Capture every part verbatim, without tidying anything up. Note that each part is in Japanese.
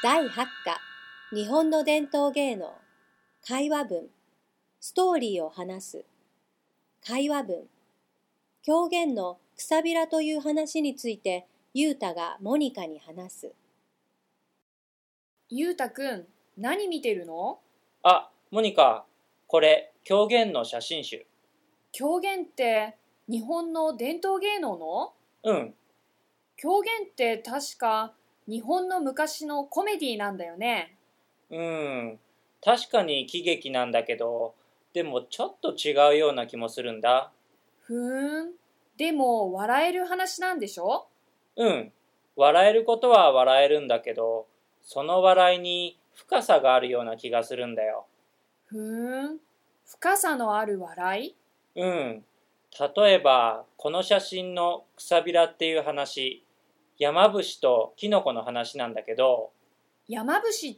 だいはち課日本の伝統芸能会話文ストーリーを話す会話文狂言のくさびらという話についてゆうたがモニカに話す。 ゆうたくん、何見てるの？ あ、モニカ、これ狂言の写真集。 狂言って日本の伝統芸能の？ うん。 狂言って確か日本の昔のコメディなんだよね。 うーん。確かに喜劇なんだけど、でもちょっと違うような気もするんだ。 ふーん。でも笑える話なんでしょ？ うん。笑えることは笑えるんだけど、その笑いに深さがあるような気がするんだよ。 ふーん。深さのある笑い？ うん。例えば、この写真のくさびらっていう話、山伏とキノコの話なんだけど、 山伏って？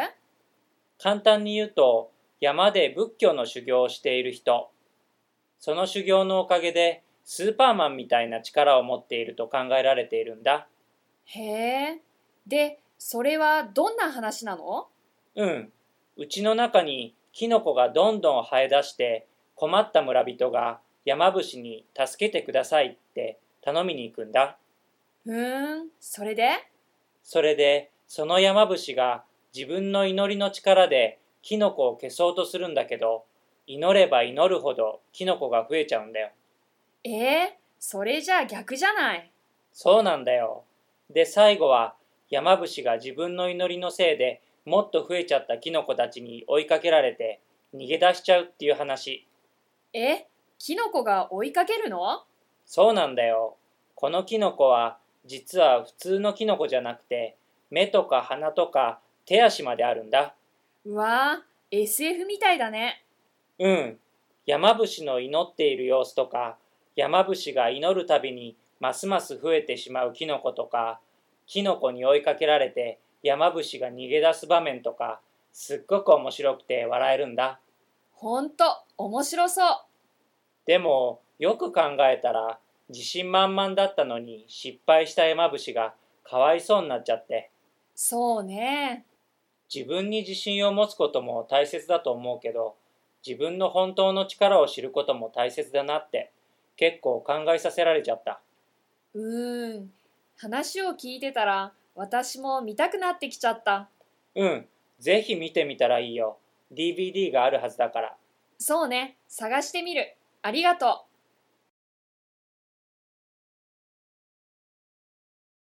簡単に言うと、山で仏教の修行をしている人。その修行のおかげで、スーパーマンみたいな力を持っていると考えられているんだ。 へえ。で、それはどんな話なの？ うん。うちの中にキノコがどんどん生え出して、困った村人が山伏に助けてくださいって頼みに行くんだ。 ふーん。それで？ それで、その山伏が自分の祈りの力でキノコを消そうとするんだけど、祈れば祈るほどキノコが増えちゃうんだよ。 ええ、それじゃあ逆じゃない。 そうなんだよ。で、最後は山伏が自分の祈りのせいでもっと増えちゃったキノコたちに追いかけられて逃げ出しちゃうっていう話。 え、キノコが追いかけるの？ そうなんだよ。このキノコは実は普通のキノコじゃなくて、目とか鼻とか手足まであるんだ。 うわー、エスエフ みたいだね。 うん。山伏の祈っている様子とか、山伏が祈るたびにますます増えてしまうキノコとか、キノコに追いかけられて山伏が逃げ出す場面とか、すっごく面白くて笑えるんだ。 ほんと、面白そう。 でも、よく考えたら、自信満々だったのに失敗した山伏がかわいそうになっちゃって。 そうね。 自分に自信を持つことも大切だと思うけど、自分の本当の力を知ることも大切だなって結構考えさせられちゃった。 うーん。話を聞いてたら、私も見たくなってきちゃった。 うん、ぜひ見てみたらいいよ。ディーブイディー があるはずだから。 そうね。探してみる。ありがとう。